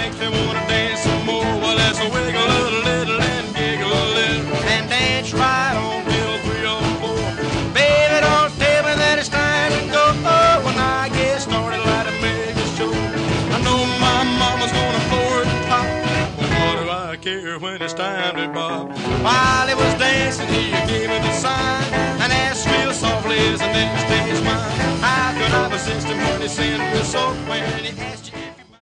makes me wanna dance some more. Well, let's wiggle a little and giggle a little and dance right on till 3 or 4. Baby, don't tell me that it's time to go. Oh, when I get started like a mega show, I know my mama's gonna pour it and pop. But what do I care when it's time to bob? While he was dancing, he gave me the sign.